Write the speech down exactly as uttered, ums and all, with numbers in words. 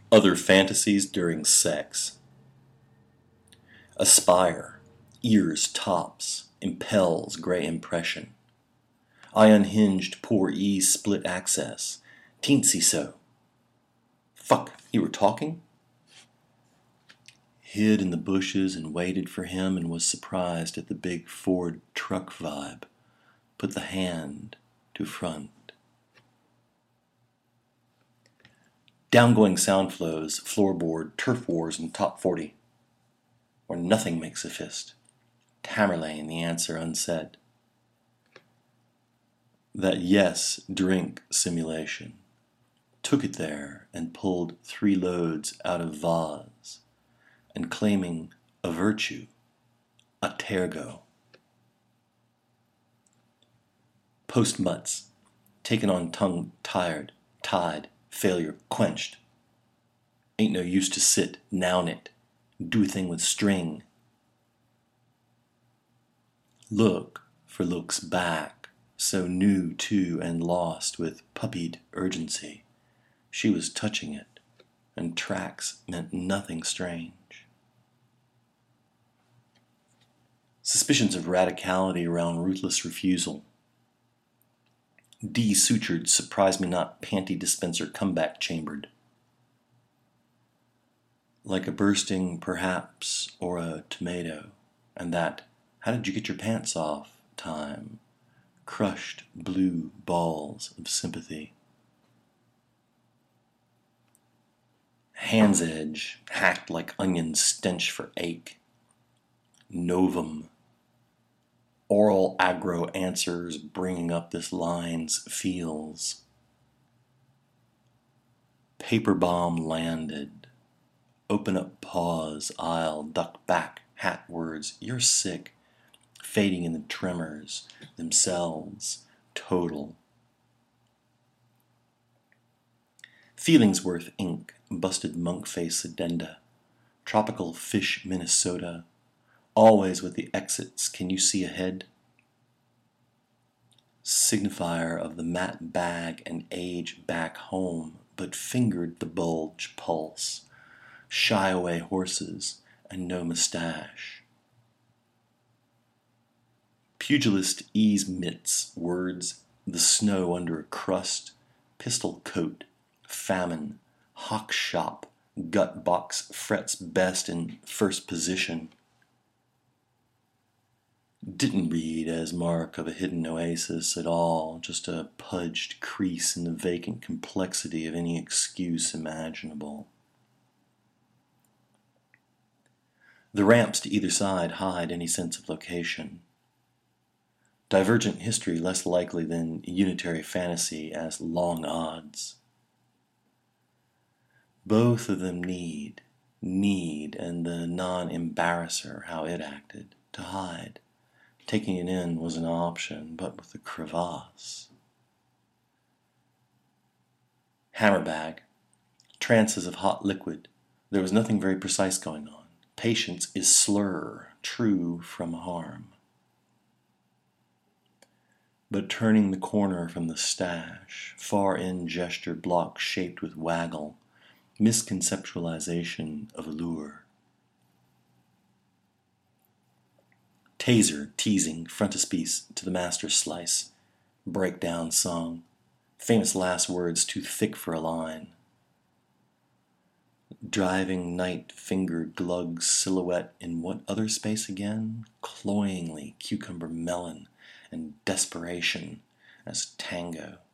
Other fantasies during sex. Aspire, ears tops, impels gray impression. I unhinged poor E's split access, teensy so. Fuck, you were talking? Hid in the bushes and waited for him and was surprised at the big Ford truck vibe. Put the hand to front. Downgoing sound flows, floorboard, turf wars, and top forty. Where nothing makes a fist. Tamerlane, the answer unsaid. That yes, drink simulation. Took it there and pulled three loads out of vase. And claiming a virtue, a tergo. Post-mutts, taken on tongue tired, tied, failure quenched. Ain't no use to sit, noun it, do a thing with string. Look for looks back, so new to and lost with puppied urgency. She was touching it, and tracks meant nothing strange. Suspicions of radicality around ruthless refusal. De-sutured, surprise me not, panty dispenser comeback chambered. Like a bursting, perhaps, or a tomato, and that, how did you get your pants off, time, crushed blue balls of sympathy. Hand's edge, hacked like onion stench for ache. Novum. Oral aggro answers bringing up this line's feels. Paper bomb landed. Open up pause, aisle, duck back, hat words, you're sick, fading in the tremors, themselves, total. Feelingsworth ink, busted monk face addenda, tropical fish Minnesota, always with the exits, can you see ahead? Signifier of the matte bag and age back home, but fingered the bulge pulse, shy away horses and no mustache. Pugilist ease mitts, words, the snow under a crust, pistol coat, famine, hawk shop, gut box frets best in first position. Didn't read as mark of a hidden oasis at all, just a pudged crease in the vacant complexity of any excuse imaginable. The ramps to either side hide any sense of location. Divergent history less likely than unitary fantasy as long odds. Both of them need, need, and the non-embarrasser, how it acted, to hide. Taking it in was an option, but with the crevasse. Hammerbag. Trances of hot liquid. There was nothing very precise going on. Patience is slur, true from harm. But turning the corner from the stash, far-in gesture block shaped with waggle, misconceptualization of allure. Taser, teasing, frontispiece to the master slice. Breakdown song. Famous last words too thick for a line. Driving night fingered glug silhouette in what other space again? Cloyingly cucumber melon and desperation as tango.